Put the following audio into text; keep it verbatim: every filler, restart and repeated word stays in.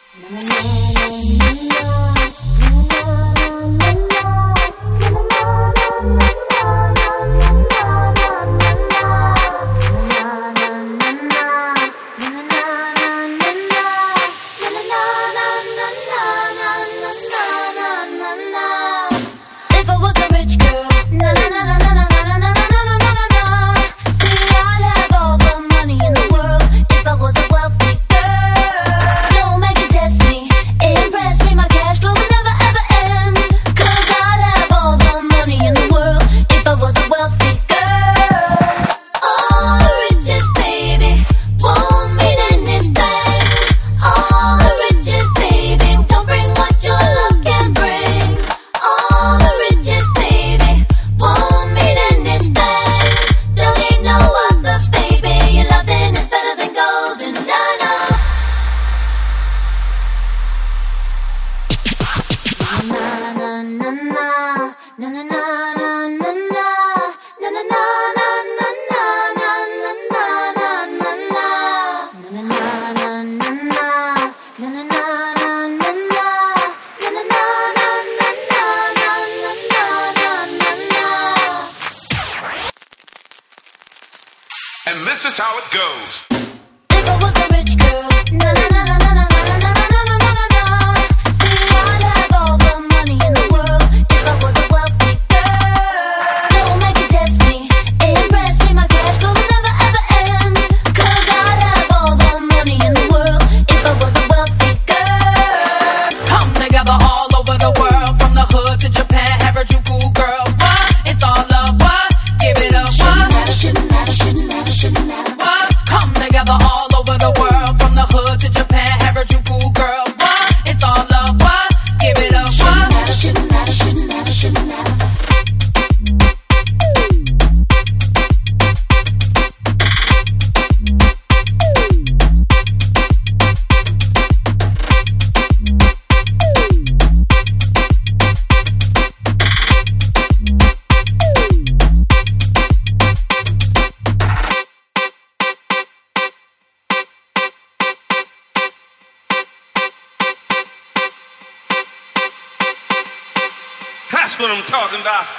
And this is how it goes. If I was a rich girl, na na na na na na na na na na na na. See, I'd have all the money in the world if I was a wealthy girl. Don't make it test me, impress me, my cash flow will never ever end. Cause I'd have all the money in the world if I was a wealthy girl. Come together all over the world, from the hood to Japan, Harajuku, girl. What? It's all love, what? Give it up, what? Shouldn't matter, shouldn't matter, shouldn't matter. What? Come together all over the world, from the hood to Japan, Harajuku, girl. What? It's all love, what? Give it up, what? Shouldn't matter, shouldn't matter, shouldn't matter, shouldn't matter. That's what I'm talking about.